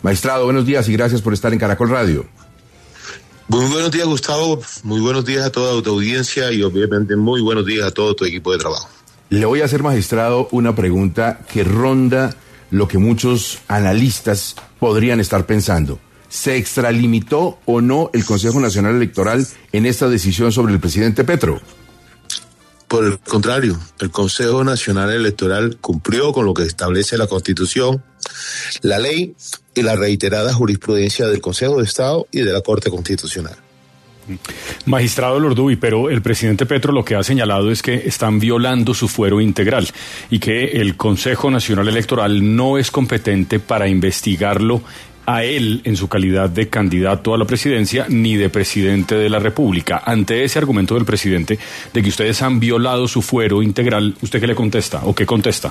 Magistrado, buenos días y gracias por estar en Caracol Radio. Muy buenos días, Gustavo. Muy buenos días a toda tu audiencia y obviamente muy buenos días a todo tu equipo de trabajo. Le voy a hacer, magistrado, una pregunta que ronda lo que muchos analistas podrían estar pensando. ¿Se extralimitó o no el Consejo Nacional Electoral en esta decisión sobre el presidente Petro? Por el contrario, el Consejo Nacional Electoral cumplió con lo que establece la Constitución, la ley y la reiterada jurisprudencia del Consejo de Estado y de la Corte Constitucional. Magistrado Lorduy, pero el presidente Petro lo que ha señalado es que están violando su fuero integral y que el Consejo Nacional Electoral no es competente para investigarlo a él en su calidad de candidato a la presidencia ni de presidente de la República. Ante ese argumento del presidente de que ustedes han violado su fuero integral, ¿usted qué le contesta o qué contesta?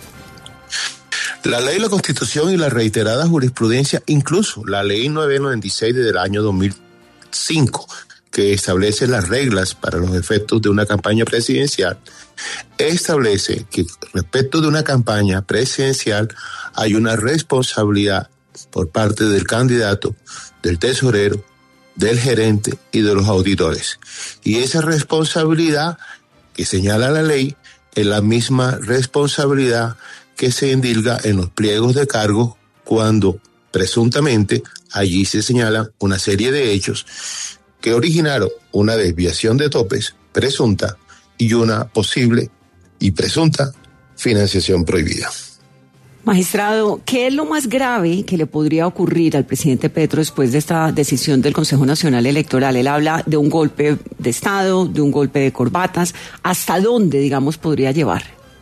La ley, la Constitución y la reiterada jurisprudencia, incluso la ley 996 del año 2005, que establece las reglas para los efectos de una campaña presidencial, establece que respecto de una campaña presidencial hay una responsabilidad por parte del candidato, del tesorero, del gerente y de los auditores. Y esa responsabilidad que señala la ley es la misma responsabilidad que se indilga en los pliegos de cargos cuando presuntamente allí se señalan una serie de hechos que originaron una desviación de topes presunta y una posible y presunta financiación prohibida. Magistrado, ¿qué es lo más grave que le podría ocurrir al presidente Petro después de esta decisión del Consejo Nacional Electoral? Él habla de un golpe de Estado, de un golpe de corbatas. ¿Hasta dónde, digamos, podría llevar?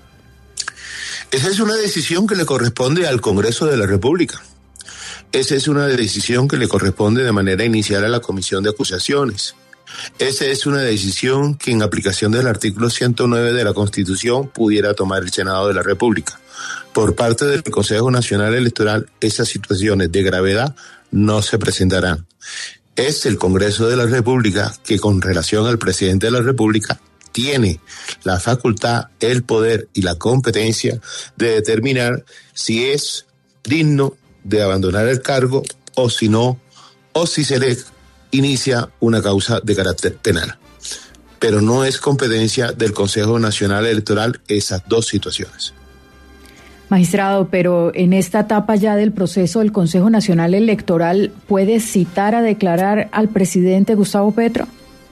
Esa es una decisión que le corresponde al Congreso de la República. Esa es una decisión que le corresponde de manera inicial a la Comisión de Acusaciones. Esa es una decisión que en aplicación del artículo 109 de la Constitución pudiera tomar el Senado de la República. Por parte del Consejo Nacional Electoral, esas situaciones de gravedad no se presentarán. Es el Congreso de la República que, con relación al presidente de la República, tiene la facultad, el poder y la competencia de determinar si es digno de abandonar el cargo o si no, o si se le inicia una causa de carácter penal. Pero no es competencia del Consejo Nacional Electoral esas dos situaciones. Magistrado, pero en esta etapa ya del proceso, ¿el Consejo Nacional Electoral puede citar a declarar al presidente Gustavo Petro?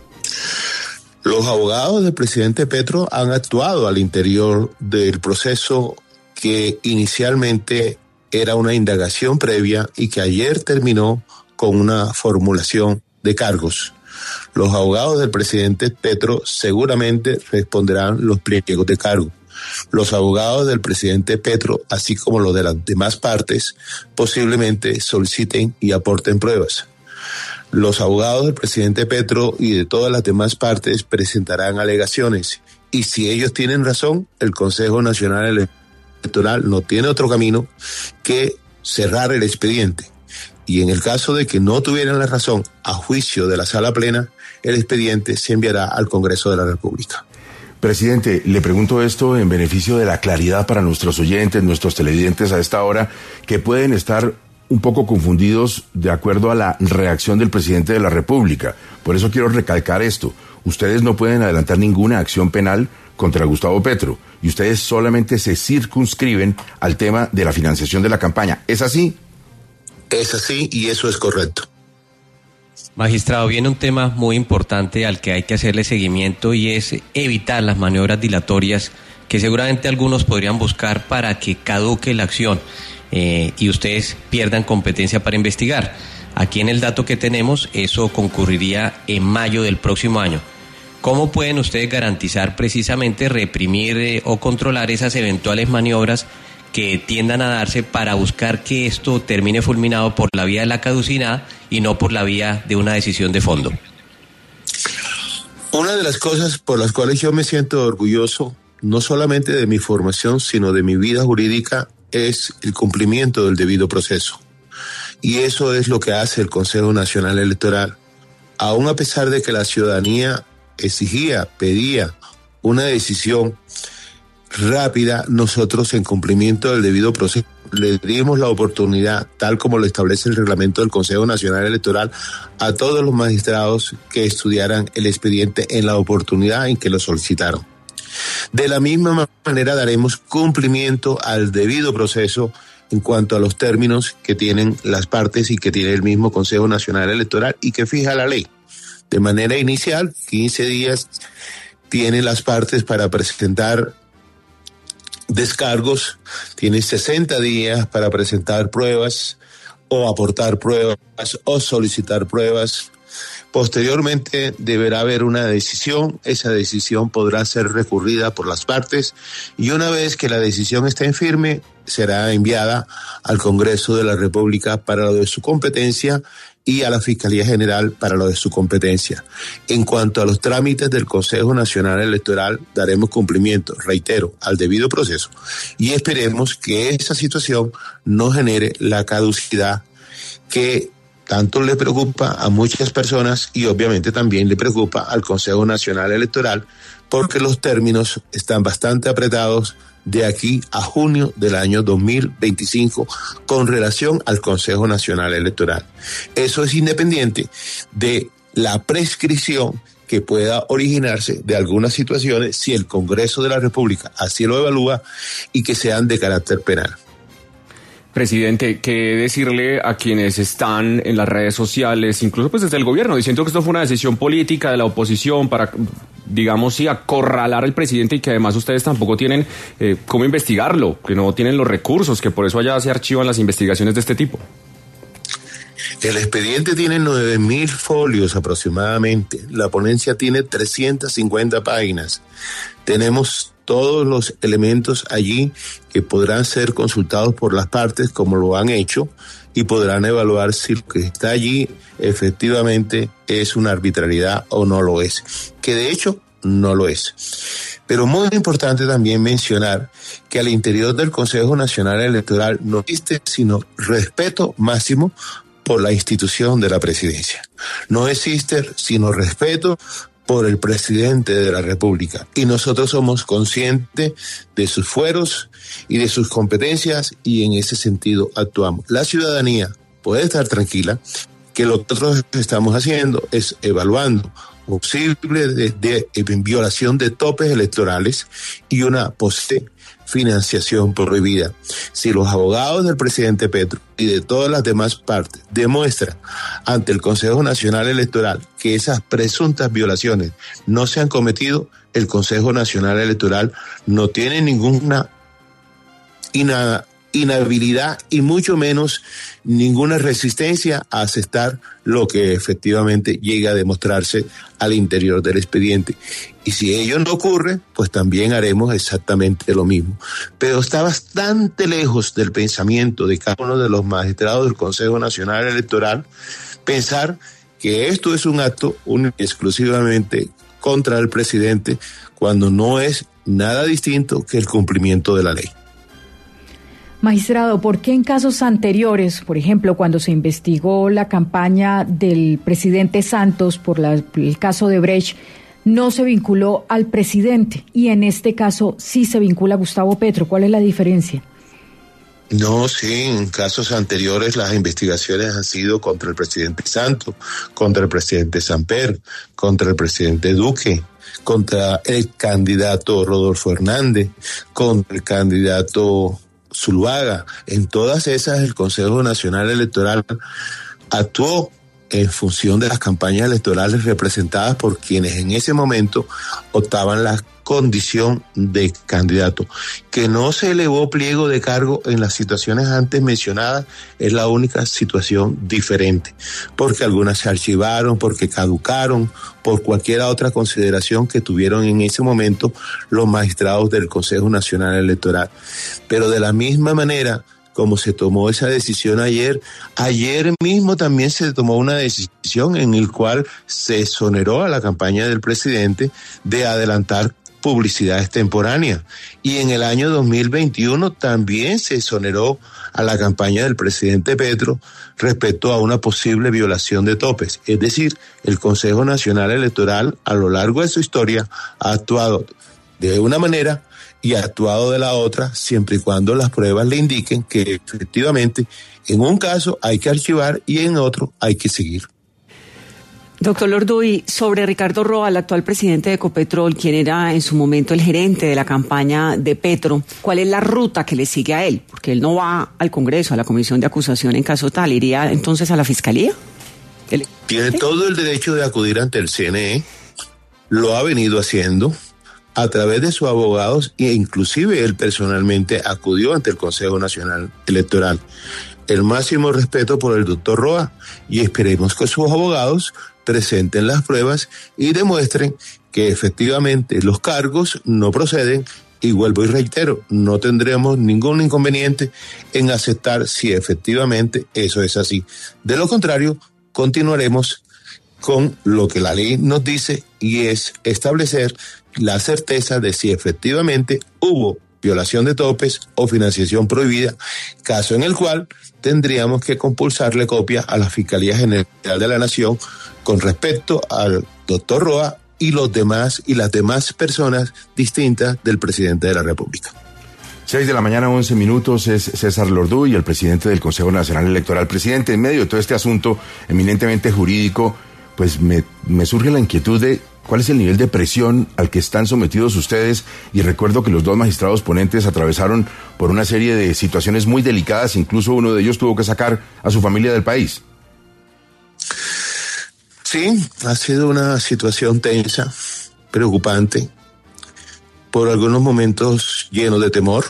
Los abogados del presidente Petro han actuado al interior del proceso que inicialmente era una indagación previa y que ayer terminó con una formulación de cargos. Los abogados del presidente Petro seguramente responderán los pliegos de cargo. Los abogados del presidente Petro, así como los de las demás partes, posiblemente soliciten y aporten pruebas. Los abogados del presidente Petro y de todas las demás partes presentarán alegaciones. Y si ellos tienen razón, el Consejo Nacional Electoral no tiene otro camino que cerrar el expediente. Y en el caso de que no tuvieran la razón, a juicio de la Sala Plena, el expediente se enviará al Congreso de la República. Presidente, le pregunto esto en beneficio de la claridad para nuestros oyentes, nuestros televidentes a esta hora, que pueden estar un poco confundidos de acuerdo a la reacción del presidente de la República. Por eso quiero recalcar esto. Ustedes no pueden adelantar ninguna acción penal contra Gustavo Petro y ustedes solamente se circunscriben al tema de la financiación de la campaña. ¿Es así? Es así y eso es correcto. Magistrado, viene un tema muy importante al que hay que hacerle seguimiento y es evitar las maniobras dilatorias que seguramente algunos podrían buscar para que caduque la acción y ustedes pierdan competencia para investigar. Aquí en el dato que tenemos, eso concurriría en mayo del próximo año. ¿Cómo pueden ustedes garantizar precisamente reprimir o controlar esas eventuales maniobras que tiendan a darse para buscar que esto termine fulminado por la vía de la caducidad y no por la vía de una decisión de fondo? Una de las cosas por las cuales yo me siento orgulloso, no solamente de mi formación, sino de mi vida jurídica, es el cumplimiento del debido proceso. Y eso es lo que hace el Consejo Nacional Electoral. Aún a pesar de que la ciudadanía exigía, pedía una decisión rápida, nosotros en cumplimiento del debido proceso le dimos la oportunidad, tal como lo establece el reglamento del Consejo Nacional Electoral, a todos los magistrados que estudiaran el expediente en la oportunidad en que lo solicitaron. De la misma manera daremos cumplimiento al debido proceso en cuanto a los términos que tienen las partes y que tiene el mismo Consejo Nacional Electoral y que fija la ley. De manera inicial, 15 días tienen las partes para presentar descargos, tiene 60 días para presentar pruebas o aportar pruebas o solicitar pruebas. Posteriormente deberá haber una decisión, esa decisión podrá ser recurrida por las partes y una vez que la decisión esté en firme, será enviada al Congreso de la República para lo de su competencia y a la Fiscalía General para lo de su competencia. En cuanto a los trámites del Consejo Nacional Electoral, daremos cumplimiento, reitero, al debido proceso y esperemos que esa situación no genere la caducidad que tanto le preocupa a muchas personas y obviamente también le preocupa al Consejo Nacional Electoral porque los términos están bastante apretados de aquí a junio del año 2025 con relación al Consejo Nacional Electoral. Eso es independiente de la prescripción que pueda originarse de algunas situaciones si el Congreso de la República así lo evalúa y que sean de carácter penal. Presidente, ¿qué decirle a quienes están en las redes sociales, incluso pues desde el gobierno, diciendo que esto fue una decisión política de la oposición para, digamos, sí, acorralar al presidente y que además ustedes tampoco tienen cómo investigarlo, que no tienen los recursos, que por eso allá se archivan las investigaciones de este tipo? El expediente tiene 9.000 folios aproximadamente. La ponencia tiene 350 páginas. Tenemos todos los elementos allí que podrán ser consultados por las partes como lo han hecho y podrán evaluar si lo que está allí efectivamente es una arbitrariedad o no lo es, que de hecho no lo es. Pero muy importante también mencionar que al interior del Consejo Nacional Electoral no existe sino respeto máximo por la institución de la presidencia. No existe sino respeto por el presidente de la República y nosotros somos conscientes de sus fueros y de sus competencias y en ese sentido actuamos. La ciudadanía puede estar tranquila que lo que nosotros estamos haciendo es evaluando posible de violación de topes electorales y una posible financiación prohibida. Si los abogados del presidente Petro y de todas las demás partes demuestran ante el Consejo Nacional Electoral que esas presuntas violaciones no se han cometido, el Consejo Nacional Electoral no tiene ninguna inhabilidad y mucho menos ninguna resistencia a aceptar lo que efectivamente llega a demostrarse al interior del expediente. Y si ello no ocurre, pues también haremos exactamente lo mismo. Pero está bastante lejos del pensamiento de cada uno de los magistrados del Consejo Nacional Electoral pensar que esto es un acto exclusivamente contra el presidente cuando no es nada distinto que el cumplimiento de la ley. Magistrado, ¿por qué en casos anteriores, por ejemplo, cuando se investigó la campaña del presidente Santos por el caso de Brecht, no se vinculó al presidente y en este caso sí se vincula a Gustavo Petro? ¿Cuál es la diferencia? No, sí, en casos anteriores las investigaciones han sido contra el presidente Santos, contra el presidente Samper, contra el presidente Duque, contra el candidato Rodolfo Hernández, contra el candidato Zuluaga. En todas esas el Consejo Nacional Electoral actuó en función de las campañas electorales representadas por quienes en ese momento optaban la condición de candidato. Que no se elevó pliego de cargo en las situaciones antes mencionadas es la única situación diferente, porque algunas se archivaron, porque caducaron, por cualquier otra consideración que tuvieron en ese momento los magistrados del Consejo Nacional Electoral. Pero de la misma manera como se tomó esa decisión ayer mismo también se tomó una decisión en la cual se exoneró a la campaña del presidente de adelantar publicidad extemporánea. Y en el año 2021 también se exoneró a la campaña del presidente Petro respecto a una posible violación de topes. Es decir, el Consejo Nacional Electoral a lo largo de su historia ha actuado de una manera y actuado de la otra, siempre y cuando las pruebas le indiquen que efectivamente en un caso hay que archivar y en otro hay que seguir. Doctor Lorduy, sobre Ricardo Roa, el actual presidente de Ecopetrol, quien era en su momento el gerente de la campaña de Petro, ¿cuál es la ruta que le sigue a él? Porque él no va al Congreso, a la comisión de acusación en caso tal, ¿iría entonces a la Fiscalía? Tiene todo el derecho de acudir ante el CNE, lo ha venido haciendo a través de sus abogados e inclusive él personalmente acudió ante el Consejo Nacional Electoral. El máximo respeto por el doctor Roa y esperemos que sus abogados presenten las pruebas y demuestren que efectivamente los cargos no proceden y vuelvo y reitero, no tendremos ningún inconveniente en aceptar si efectivamente eso es así. De lo contrario, continuaremos con lo que la ley nos dice y es establecer la certeza de si efectivamente hubo violación de topes o financiación prohibida, caso en el cual tendríamos que compulsarle copia a la Fiscalía General de la Nación con respecto al doctor Roa y las demás personas distintas del presidente de la República. 6:11 a.m, es César Lorduy, el presidente del Consejo Nacional Electoral. Presidente, en medio de todo este asunto eminentemente jurídico, pues me surge la inquietud de cuál es el nivel de presión al que están sometidos ustedes, y recuerdo que los dos magistrados ponentes atravesaron por una serie de situaciones muy delicadas, incluso uno de ellos tuvo que sacar a su familia del país. Sí, ha sido una situación tensa, preocupante, por algunos momentos lleno de temor.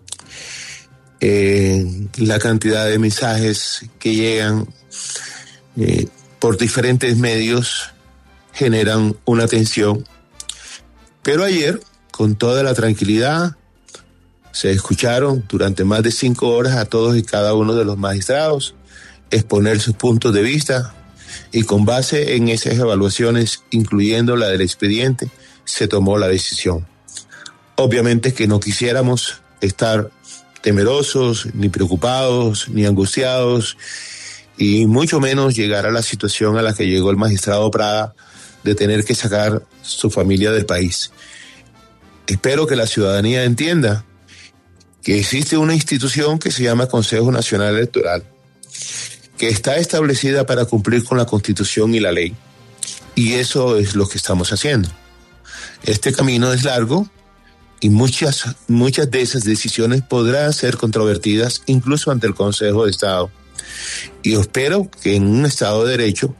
La cantidad de mensajes que llegan por diferentes medios generan una tensión. Pero ayer, con toda la tranquilidad, se escucharon durante más de 5 horas a todos y cada uno de los magistrados exponer sus puntos de vista y con base en esas evaluaciones, incluyendo la del expediente, se tomó la decisión. Obviamente que no quisiéramos estar temerosos, ni preocupados, ni angustiados, y mucho menos llegar a la situación a la que llegó el magistrado Prada de tener que sacar su familia del país. Espero que la ciudadanía entienda que existe una institución que se llama Consejo Nacional Electoral, que está establecida para cumplir con la Constitución y la ley, y eso es lo que estamos haciendo. Este camino es largo y muchas de esas decisiones podrán ser controvertidas incluso ante el Consejo de Estado. Y espero que en un Estado de Derecho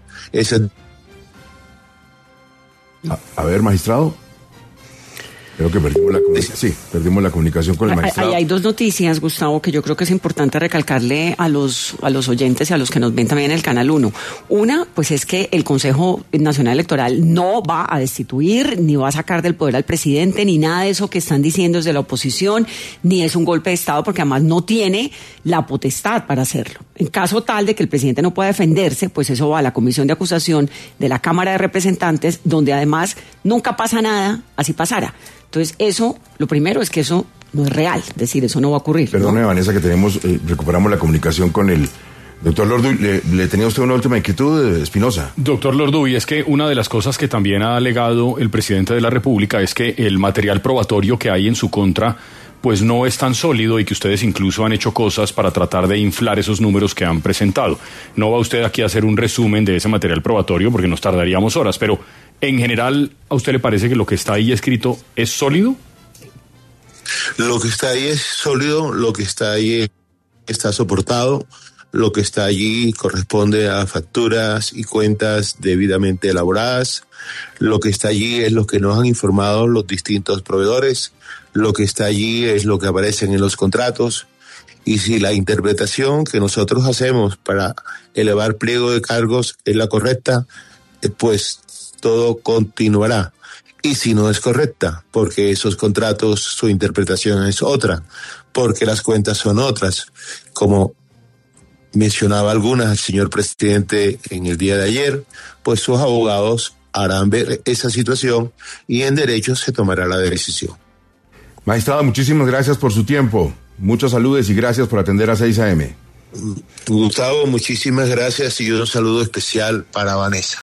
A ver, magistrado. Creo que perdimos la comunicación con el magistrado. Hay dos noticias, Gustavo, que yo creo que es importante recalcarle a los oyentes y a los que nos ven también en el Canal 1. Una, pues es que el Consejo Nacional Electoral no va a destituir, ni va a sacar del poder al presidente, ni nada de eso que están diciendo desde la oposición, ni es un golpe de Estado, porque además no tiene la potestad para hacerlo. En caso tal de que el presidente no pueda defenderse, pues eso va a la Comisión de Acusación de la Cámara de Representantes, donde además nunca pasa nada, así pasara. Entonces, eso, lo primero es que eso no es real, es decir, eso no va a ocurrir. Perdone, ¿no? Vanessa, que recuperamos la comunicación con el doctor Lorduy. ¿Le tenía usted una última inquietud, Espinosa? Doctor Lorduy, es que una de las cosas que también ha alegado el presidente de la República es que el material probatorio que hay en su contra pues no es tan sólido y que ustedes incluso han hecho cosas para tratar de inflar esos números que han presentado. No va usted aquí a hacer un resumen de ese material probatorio porque nos tardaríamos horas, pero en general, ¿a usted le parece que lo que está ahí escrito es sólido? Lo que está ahí es sólido, lo que está ahí está soportado, lo que está allí corresponde a facturas y cuentas debidamente elaboradas, lo que está allí es lo que nos han informado los distintos proveedores, lo que está allí es lo que aparece en los contratos, y si la interpretación que nosotros hacemos para elevar pliego de cargos es la correcta, pues todo continuará. Y si no es correcta, porque esos contratos, su interpretación es otra, porque las cuentas son otras, como mencionaba algunas el señor presidente en el día de ayer, pues sus abogados harán ver esa situación y en derecho se tomará la decisión. Magistrado, muchísimas gracias por su tiempo. Muchos saludos y gracias por atender a 6 AM. Gustavo, muchísimas gracias y un saludo especial para Vanessa.